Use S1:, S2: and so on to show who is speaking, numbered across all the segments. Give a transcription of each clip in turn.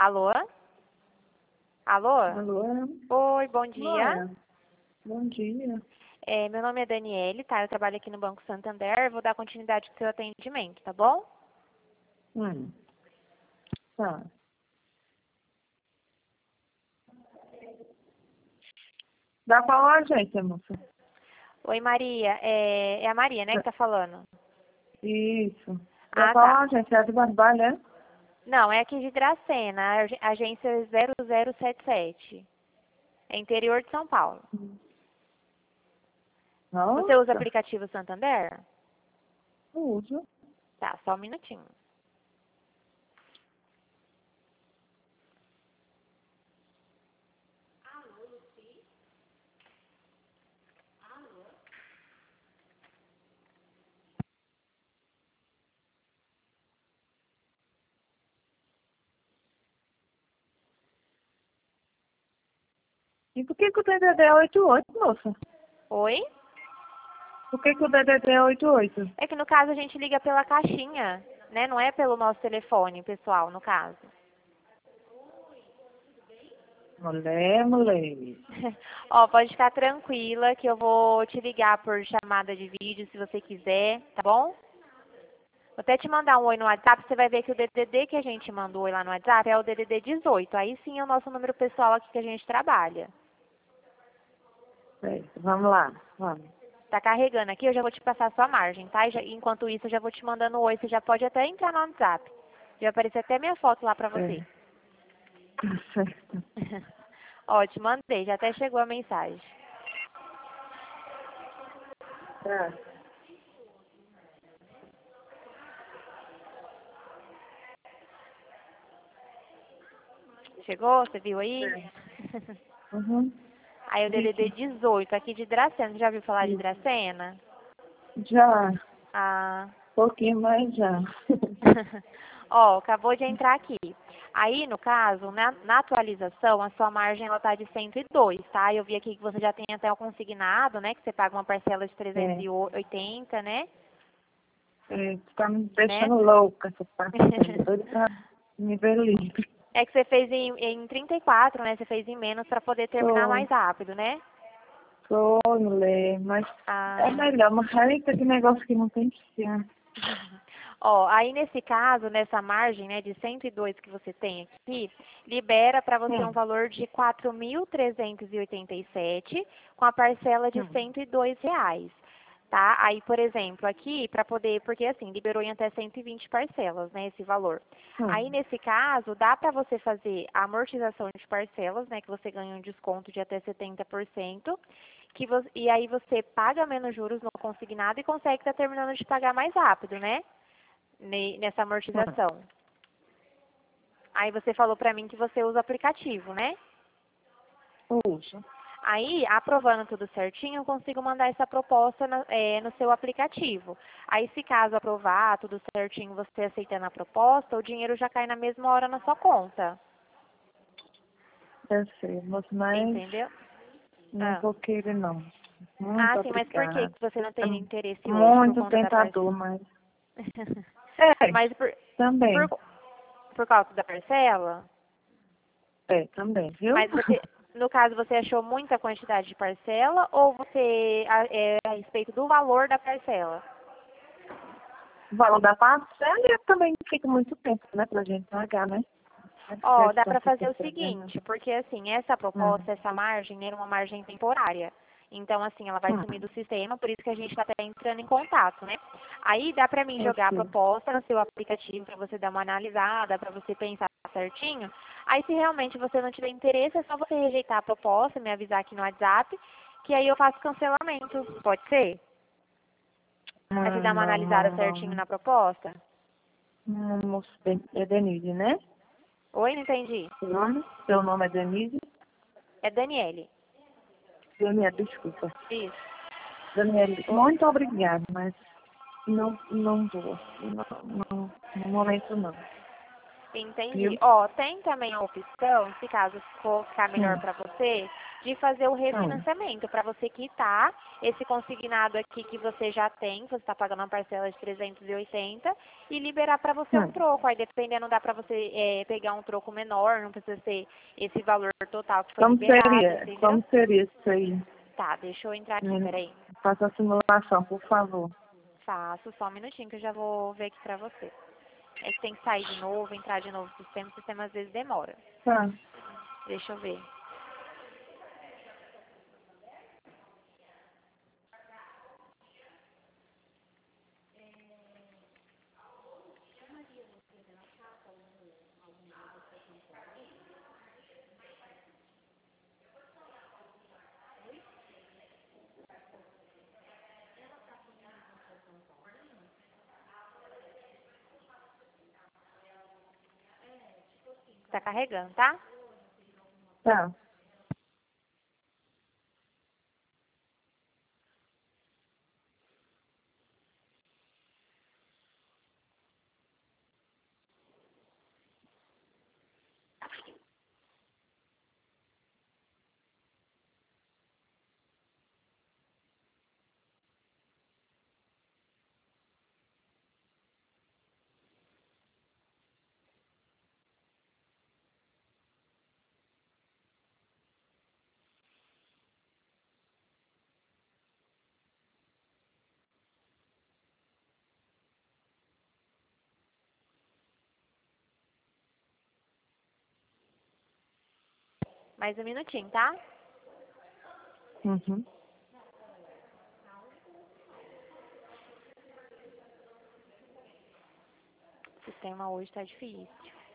S1: Alô? Alô?
S2: Alô?
S1: Oi, bom dia.
S2: Olá. Bom dia.
S1: Meu nome é Daniele, tá? Eu trabalho aqui no Banco Santander. Vou dar continuidade ao seu atendimento, tá bom?
S2: Tá. Da qual agência, moça?
S1: Oi, Maria. É a Maria, né, que tá falando?
S2: Isso. Da
S1: Ah,
S2: qual
S1: tá.
S2: agência? É do Barbalho, é?
S1: Não, é aqui de Dracena, agência 0077. É interior de São Paulo. Você usa
S2: Nossa,
S1: aplicativo Santander?
S2: uso.
S1: Tá, só um minutinho.
S2: E por que o DDD é 88, moça?
S1: Oi?
S2: Por que o DDD é 88?
S1: É que no caso a gente liga pela caixinha, né? Não é pelo nosso telefone, pessoal, no caso.
S2: Mulher.
S1: Ó, pode ficar tranquila que eu vou te ligar por chamada de vídeo se você quiser, tá bom? Vou até te mandar um oi no WhatsApp, você vai ver que o DDD que a gente mandou oi lá no WhatsApp é o DDD 18. Aí sim é o nosso número pessoal aqui que a gente trabalha.
S2: Certo, vamos lá. Vamos.
S1: Tá carregando aqui, eu já vou te passar a sua margem, tá? Enquanto isso, eu já vou te mandando um oi, você já pode até entrar no WhatsApp. Já aparecer até minha foto lá pra você.
S2: Tá certo.
S1: Ó, te mandei, já até chegou a mensagem.
S2: Tá.
S1: Chegou? Você viu aí?
S2: Uhum.
S1: Aí o DDD
S2: Vicky,
S1: 18, aqui de Dracena. Você já ouviu falar de
S2: isso.
S1: Dracena?
S2: Já.
S1: Ah.
S2: Pouquinho mais já.
S1: Ó, acabou de entrar aqui. Aí, no caso, na atualização, a sua margem ela tá de 102, tá? Eu vi aqui que você já tem até o consignado, né? Que você paga uma parcela de
S2: É.
S1: 380, né?
S2: Tá me
S1: Né?
S2: deixando louca essa parceira. Doida pra me ver livre.
S1: É que você fez em 34, né? Você fez em menos para poder terminar
S2: Foi,
S1: mais rápido, né?
S2: foi, mulher. Mas é
S1: Ah.
S2: melhor. Mas eita, que negócio que não tem que ser.
S1: Ó, aí nesse caso, nessa margem, né, de 102 que você tem aqui, libera para você um
S2: Hum,
S1: valor de 4.387 com a parcela de
S2: hum,
S1: R$ 102, tá? Aí, por exemplo, aqui para poder, porque assim, liberou em até 120 parcelas, né, esse valor. Aí
S2: hum.
S1: nesse caso, dá para você fazer a amortização de parcelas, né, que você ganha um desconto de até 70%. E aí você paga menos juros no consignado e consegue estar terminando de pagar mais rápido, né? Nessa amortização. Aí você falou pra mim que você usa aplicativo, né?
S2: Puxa.
S1: Aí, aprovando tudo certinho, eu consigo mandar essa proposta no seu aplicativo. Aí, se caso aprovar tudo certinho, você aceitando a proposta, o dinheiro já cai na mesma hora na sua conta.
S2: Deve ser, mas
S1: Entendeu?
S2: não
S1: Ah,
S2: vou querer, não.
S1: ah
S2: Muito
S1: sim, mas por que
S2: obrigada.
S1: você não
S2: É
S1: tem interesse hoje? Por
S2: muito
S1: conta da
S2: tentador,
S1: parcela?
S2: mas... É,
S1: Mas por,
S2: também.
S1: por causa da parcela?
S2: É, também, viu?
S1: Mas você, no caso, você achou muita quantidade de parcela ou você a respeito do valor da parcela?
S2: O valor da parcela e também fica muito tempo, né, pra gente pagar, né? É
S1: Ó, dá
S2: questão
S1: para
S2: que
S1: fazer
S2: tem
S1: o
S2: problema.
S1: seguinte, porque assim, essa proposta, essa margem era uma margem temporária. Então, assim, ela vai sumir
S2: Hum,
S1: do sistema, por isso que a gente está até entrando em contato, né? Aí dá para mim
S2: eu
S1: jogar a
S2: sei.
S1: proposta no seu aplicativo para você dar uma analisada, para você pensar certinho. Aí, se realmente você não tiver interesse, é só você rejeitar a proposta, me avisar aqui no WhatsApp, que aí eu faço cancelamento. Pode ser? Aí você dá uma
S2: Não,
S1: analisada
S2: não,
S1: certinho
S2: não.
S1: na proposta?
S2: Não, moço, é Denise, né?
S1: Oi, não entendi.
S2: Seu nome? Seu nome é Denise?
S1: É Daniele.
S2: Daniela, desculpa.
S1: Isso.
S2: Daniela,
S1: Ô,
S2: muito obrigada, mas não vou. Não, no momento não.
S1: Entendi. Ó, tem também a opção, se caso for ficar melhor
S2: Hum.
S1: para você, de fazer o
S2: Hum.
S1: refinanciamento, para você quitar esse consignado aqui que você já tem, você está pagando uma parcela de 380, e liberar para você um
S2: Hum.
S1: troco. Aí, dependendo, dá para você pegar um troco menor, não precisa ser esse valor total que foi
S2: Como
S1: liberado,
S2: seria?
S1: entendeu?
S2: Como seria isso aí?
S1: Tá, deixa eu entrar aqui, peraí.
S2: Faça a simulação, por favor.
S1: Faço, só um minutinho que eu já vou ver aqui para você. É que tem que sair de novo, entrar de novo no sistema, o sistema às vezes demora.
S2: Tá.
S1: Deixa eu ver. Tá carregando, tá?
S2: Tá.
S1: Mais um minutinho, tá?
S2: Uhum.
S1: O sistema hoje tá difícil.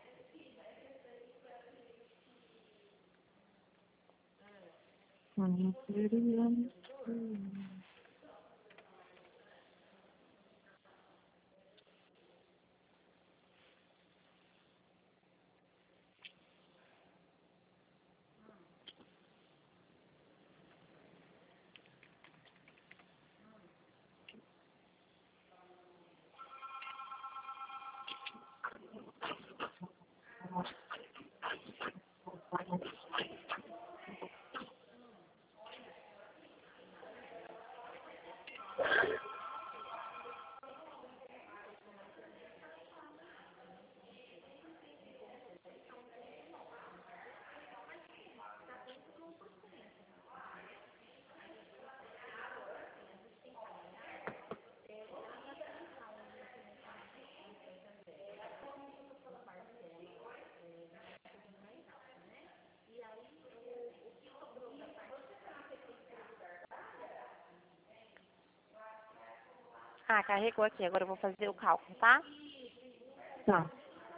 S1: Ah, carregou aqui. Agora eu vou fazer o cálculo, tá?
S2: Tá.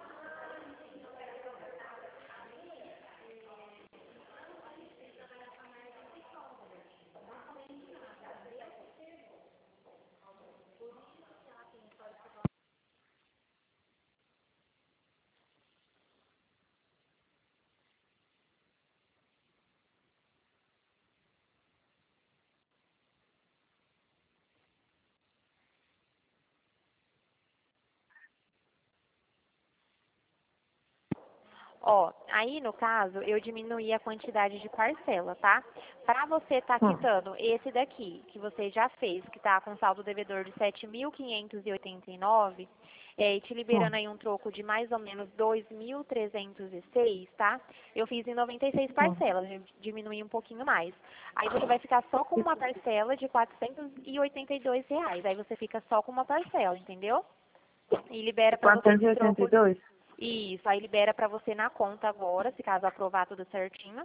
S1: Ó, aí no caso, eu diminuí a quantidade de parcela, tá? Para você estar
S2: Hum.
S1: quitando esse daqui, que você já fez, que tá com saldo devedor de 7.589, e te liberando
S2: Hum.
S1: aí um troco de mais ou menos 2.306, tá? Eu fiz em 96
S2: Hum.
S1: parcelas, eu diminuí um pouquinho mais. Aí você vai ficar só com uma parcela de R$ 482. Aí você fica só com uma parcela, entendeu? E libera para você esse troco.
S2: 482?
S1: Isso, aí libera para você na conta agora, se caso aprovar tudo certinho,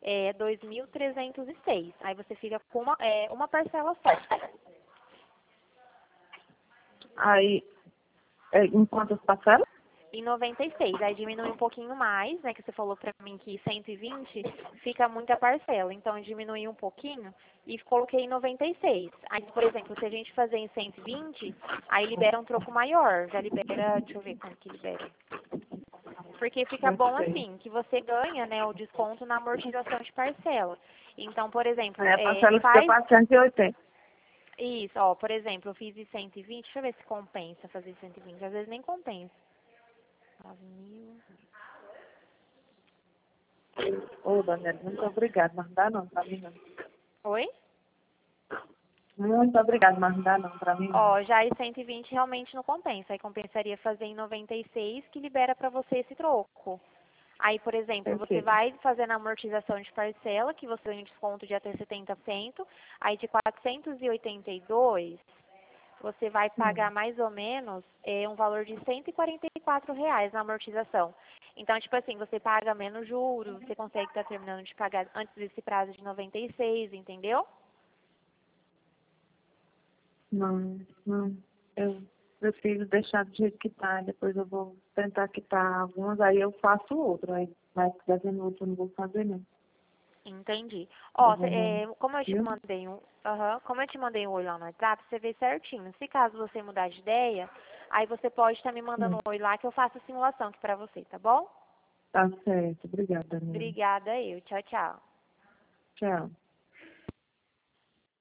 S1: 2.306. Aí você fica com uma parcela só.
S2: Aí, em quantas parcelas?
S1: Em 96, aí diminui um pouquinho mais, né, que você falou pra mim que 120 fica muita parcela, então eu diminui um pouquinho e coloquei em 96. Aí, por exemplo, se a gente fazer em 120, aí libera um troco maior, já libera, deixa eu ver quanto que libera. Porque fica
S2: Eu
S1: bom
S2: sei.
S1: assim, que você ganha, né, o desconto na amortização de parcela. Então, por exemplo,
S2: Aí a parcela fica
S1: faz
S2: 480.
S1: isso, ó, por exemplo, eu fiz em 120, deixa eu ver se compensa fazer 120, às vezes nem compensa. 9.000.
S2: Ô, Daniela, muito obrigada, mas não dá não pra mim não.
S1: Oi?
S2: Muito obrigada, mas não dá não pra mim não.
S1: Ó, já em 120 realmente não compensa. Aí compensaria fazer em 96, que libera para você esse troco. Aí, por exemplo, você
S2: Perfeito.
S1: vai fazer na amortização de parcela, que você tem um desconto de até 70%. Aí de 482, você vai pagar mais ou menos um valor de R$ 144 na amortização. Então, tipo assim, você paga menos juros, você consegue estar terminando de pagar antes desse prazo de 96, entendeu?
S2: Não, não. Eu prefiro deixar do jeito que tá. Depois eu vou tentar quitar algumas, aí eu faço outro. Aí vai fazendo outro, eu não vou fazer não.
S1: Entendi.
S2: Eu
S1: Ó,
S2: vou não.
S1: como eu te
S2: Viu?
S1: mandei como eu te mandei um oi lá no WhatsApp, você vê certinho. Se caso você mudar de ideia, aí você pode estar me mandando um oi lá que eu faço a simulação aqui pra você, tá bom?
S2: Tá certo. Obrigada, Daniela.
S1: Obrigada eu. Tchau, tchau.
S2: Tchau.